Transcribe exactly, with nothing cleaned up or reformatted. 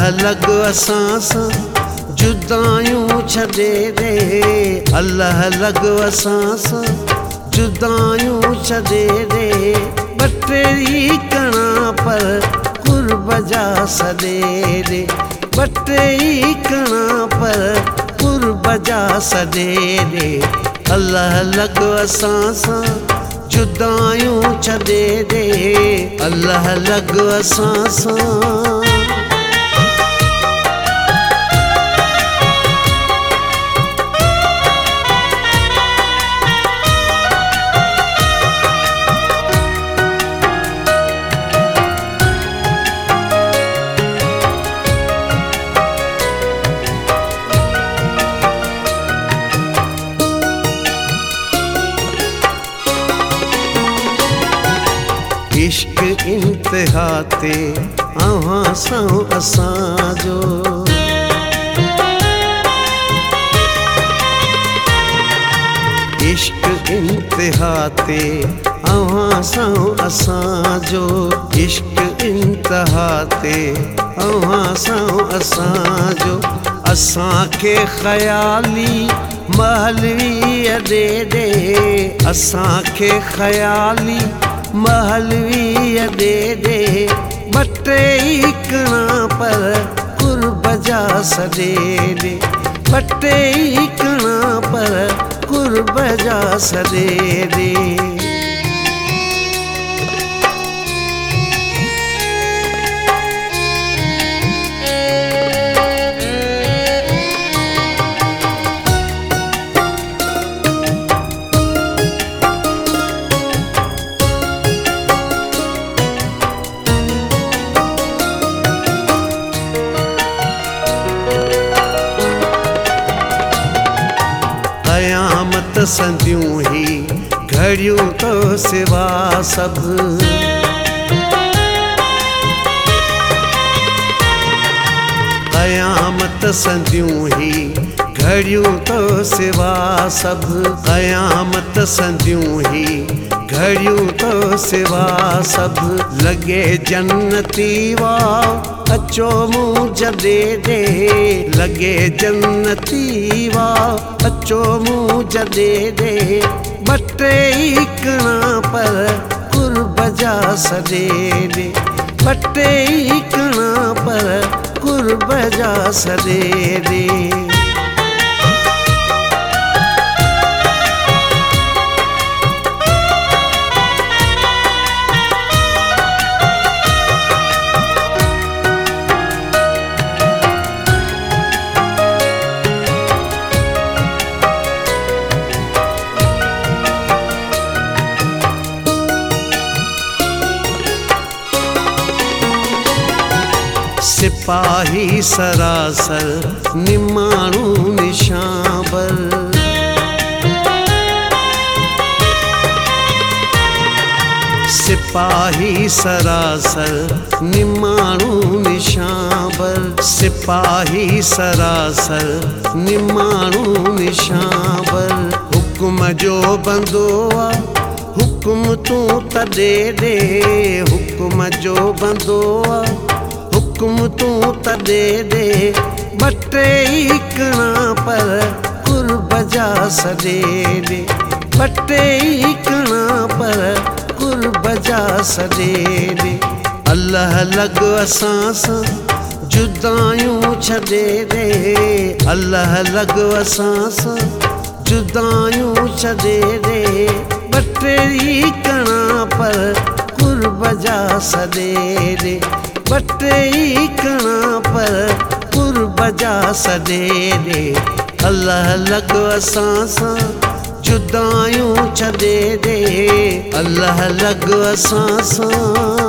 लॻ असां सां जुदायूं छॾे ॾे, अल्लाह लॻ असां सां जुदायूं छॾे ॾे। ॿ टे ई कणा पर कुर्ब जा सॾे ॾे, ॿ टे ई कणा पर कुर्ब जा सॾे ॾे। अल्लाह लॻ असां सां जुदायूं छॾे ॾे, अल्लाह लॻ असां सां। इश्क इंतहा ते अव्हां सां असांजो, इश्क इंतहा ते अव्हां सां असांजो, इश्क इंतहा ते अव्हां सां असांजो। असांखे ख़याली महलवीअ ॾे ॾे, असांखे ख़याली महलवीअ ॾे ॾे। ॿ टे ई कणा पर कुर्ब जा सॾे ॾे, ॿ टे ई कणा पर कुर्ब जा सॾे ॾे। क़यामत संदियूं ही घड़ियूं तो सिवा सभु, क़यामत संदियूं ही घड़ियूं तो सिवा सभु, क़यामत संदियूं ही घड़ियूं तो सिवा सभु। लॻे जन्नती वाह अचो मूं जॾे ॾे, लॻे जन्नती वाह अचो मूं जॾे ॾे। ॿ टे ई कणा पर कुर्ब जा सॾे ॾे, ॿ टे ई कणा पर कुर्ब जा सॾे ॾे। सिपाही सरासर निमाणू निशांबर, सिपाही सरासर निमाणू निशांबर, सिपाही सरासर निमाणू निशांबर। हुक्म जो बंदो आ हुक्म तूं तॾे ॾे, हुक्म जो बंदो आ हुक्म तूं तॾे ॾे। ॿ टे ई कणा पर कुर्ब जा सॾे ॾे, ॿ टे ई कणा पर कुर्ब जा सॾे ॾे। अल्लाह लॻ असां सां जुदायूं छॾे ॾे, अल्लाह लॻ असां सां जुदायूं छॾे ॾे। ॿ टे ई कणा पर कुर्ब जा सॾे ॾे, ॿ टे ई कणा पर कुर्ब जा सॾे ॾे। अल्लाह लॻ असां सां जुदायूं छॾे ॾे, अल्लाह लॻ असां सां।